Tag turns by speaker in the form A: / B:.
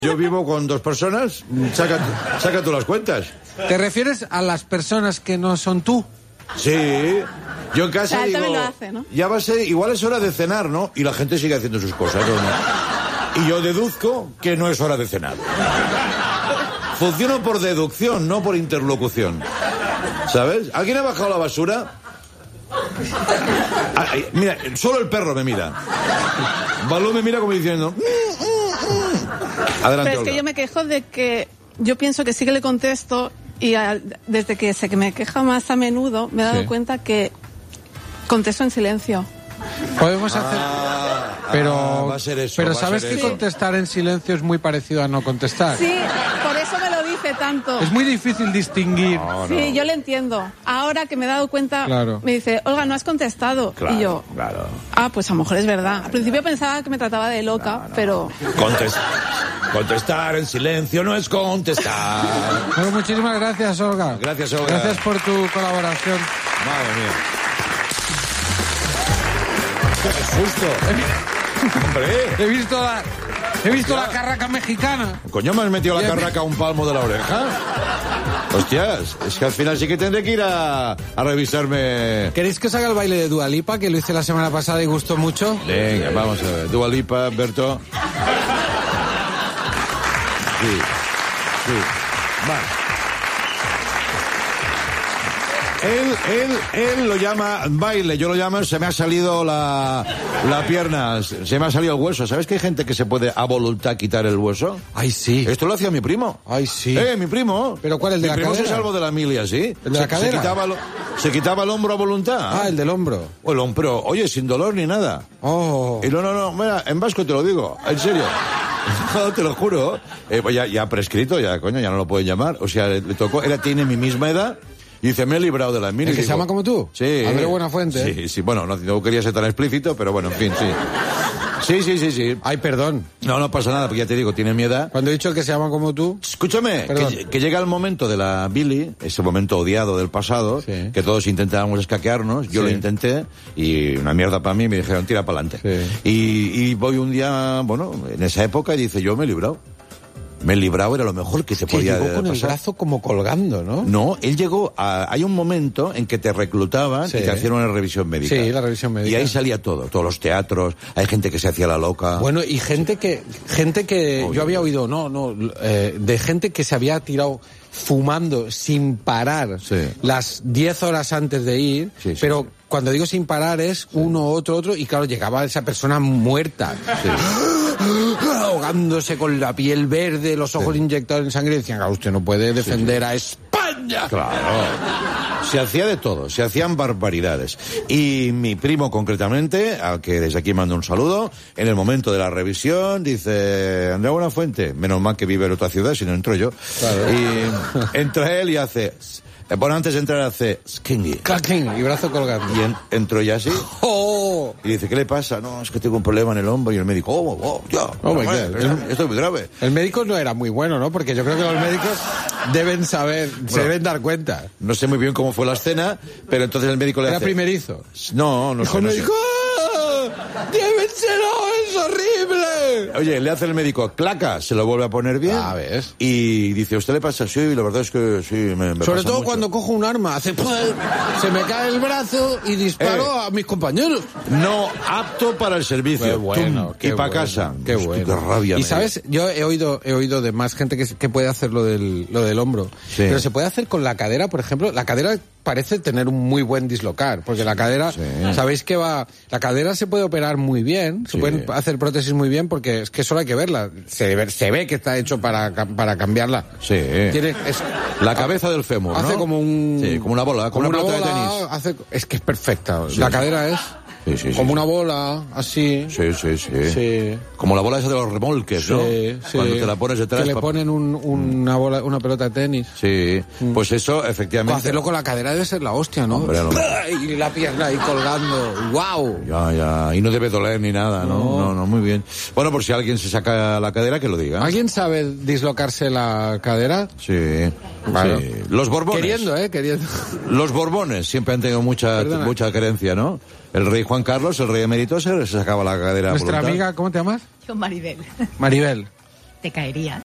A: Yo vivo con 2 personas, saca tú las cuentas.
B: ¿Te refieres a las personas que no son tú?
A: Sí, yo en casa digo,
C: también lo hace, ¿no?
A: ya va a ser, igual es hora de cenar, ¿no? Y la gente sigue haciendo sus cosas, ¿no? Y yo deduzco que no es hora de cenar. Funciono por deducción, no por interlocución. ¿Sabes? ¿Alguien ha bajado la basura? Mira, solo el perro me mira. Balú me mira como diciendo... Adelante,
C: Pero es
A: Olga.
C: que yo me quejo de que yo pienso que sí que le contesto y desde que sé que me queja más a menudo me he dado cuenta que contesto en silencio.
B: Podemos hacer... Pero,
A: va a ser eso,
B: pero
A: va a
B: ¿sabes
A: ser
B: que
A: eso.
B: contestar en silencio es muy parecido a no contestar?
C: Sí, por eso me lo dice tanto.
B: Es muy difícil distinguir.
C: Sí, yo le entiendo. Ahora que me he dado cuenta,
B: Claro.
C: me dice, Olga, no has contestado.
A: Claro,
C: y yo,
A: claro.
C: pues a lo mejor es verdad. Al principio pensaba que me trataba de loca, pero...
A: Contestar en silencio no es contestar.
B: Bueno, muchísimas gracias, Olga.
A: Gracias, Olga.
B: Gracias por tu colaboración.
A: Madre mía. ¡Qué susto! ¡Hombre!
B: He visto la carraca mexicana.
A: ¿Coño me has metido la
B: Bien.
A: carraca a un palmo de la oreja? Hostias, es que al final sí que tendré que ir a revisarme.
B: ¿Queréis que os haga el baile de Dua Lipa, que lo hice la semana pasada y gustó mucho?
A: Venga, vamos a ver. Dua Lipa, Berto. Sí. Vale. Él lo llama baile, yo lo llamo se me ha salido la pierna, se me ha salido el hueso. ¿Sabes que hay gente que se puede a voluntad quitar el hueso?
B: Ay, sí.
A: Esto lo hacía mi primo.
B: Ay, sí.
A: Mi primo.
B: ¿Pero cuál, el de
A: mi
B: la
A: primo
B: cadera?
A: se salvó de la milia, ¿sí?
B: ¿El de la cadera?
A: Se quitaba el hombro a voluntad.
B: El del hombro.
A: O el hombro, oye, sin dolor ni nada.
B: Oh.
A: Y no, mira, en vasco te lo digo, en serio. No, te lo juro. Pues ya prescrito, ya, coño, ya no lo pueden llamar. O sea, le tocó, tiene mi misma edad. Y dice, me he librado de la milia.
B: ¿El que se llama como tú?
A: Sí.
B: Andrés Buenafuente.
A: Sí, bueno, no quería ser tan explícito, pero bueno, en fin, sí. Sí.
B: Ay, perdón.
A: No pasa nada, porque ya te digo, tiene mi edad.
B: Cuando he dicho el que se llama como tú...
A: Escúchame, que llega el momento de la Billy, ese momento odiado del pasado,
B: Sí.
A: que todos intentábamos escaquearnos, yo
B: Sí.
A: lo intenté, y una mierda para mí, me dijeron, tira para adelante.
B: Sí.
A: Y voy un día, bueno, en esa época, y dice, yo me he librado. Me he librado, era lo mejor que se
B: Que
A: podía
B: llegó con el
A: pasar.
B: brazo como colgando, ¿no?
A: No, él llegó hay un momento en que te reclutaban
B: Sí.
A: y te hacían una revisión médica.
B: Sí, la revisión médica.
A: Y ahí salía todo, todos los teatros, hay gente que se hacía la loca.
B: Bueno, y gente que yo había oído, de gente que se había tirado fumando sin parar
A: Sí.
B: las 10 horas antes de ir,
A: Sí.
B: pero cuando digo sin parar es uno, otro, y claro, llegaba esa persona muerta. Ahogándose con la piel verde, los ojos inyectados en sangre, y decían, usted no puede defender a España.
A: Claro. Se hacía de todo, se hacían barbaridades. Y mi primo concretamente, al que desde aquí mando un saludo, en el momento de la revisión dice, Andrea Buenafuente, menos mal que vive en otra ciudad, si no entro yo.
B: Claro.
A: Y entra él y hace, bueno, antes de entrar hace, skingy.
B: Clacking, y brazo colgando.
A: Y entró ya así.
B: ¡Oh!
A: Y dice, ¿qué le pasa? No, es que tengo un problema en el hombro. Y el médico, ya.
B: Oh, my God.
A: Esto es muy grave.
B: El médico no era muy bueno, ¿no? Porque yo creo que los médicos deben saber, se deben dar cuenta.
A: No sé muy bien cómo fue la escena, pero entonces el médico le
B: Era
A: hace...
B: primerizo.
A: No
B: Dijo
A: sé,
B: el
A: no sé.
B: médico, ¡llévenselo, es horrible!
A: Oye, le hace el médico, claca, se lo vuelve a poner bien.
B: ¿Ves?
A: Y dice, ¿usted le pasa? Sí, la verdad es que sí, me
B: Sobre
A: pasa
B: todo
A: mucho.
B: cuando cojo un arma, hace se me cae el brazo y disparo a mis compañeros.
A: No apto para el servicio.
B: Qué bueno,
A: Tum,
B: qué
A: y para
B: bueno,
A: casa.
B: Qué
A: Hostia,
B: bueno.
A: Qué rabia.
B: Y
A: me
B: sabes, yo he oído de más gente que puede hacer lo del hombro.
A: Sí.
B: Pero se puede hacer con la cadera, por ejemplo. La cadera parece tener un muy buen dislocar, porque la cadera, sabéis que la cadera se puede operar muy bien, se pueden hacer prótesis muy bien, porque es que solo hay que verla. Se ve que está hecho para cambiarla.
A: Sí. La cabeza del fémur,
B: Hace
A: ¿no?
B: como
A: como una bola, como una pelota de tenis.
B: Es que es perfecta. La cadera es como una bola, así.
A: Sí. Como la bola esa de los remolques, ¿no? Cuando te la pones detrás.
B: Que le ponen una pelota de tenis.
A: Sí, pues eso, efectivamente.
B: Hacerlo con la cadera debe ser la hostia, ¿no?
A: Hombre, no.
B: Y la pierna ahí colgando. ¡Wow!
A: Ya. Y no debe doler ni nada, ¿no? No, muy bien. Bueno, por si alguien se saca la cadera, que lo diga.
B: ¿Alguien sabe dislocarse la cadera?
A: Sí.
B: Vale.
A: Sí. Los Borbones.
B: Queriendo.
A: Los Borbones siempre han tenido mucha creencia, ¿no? El rey Juan Carlos, el rey emérito, se sacaba la cadera.
B: Nuestra
A: voluntad.
B: amiga, ¿cómo te llamas?
D: Yo, Maribel.
B: Maribel.
D: te caerías.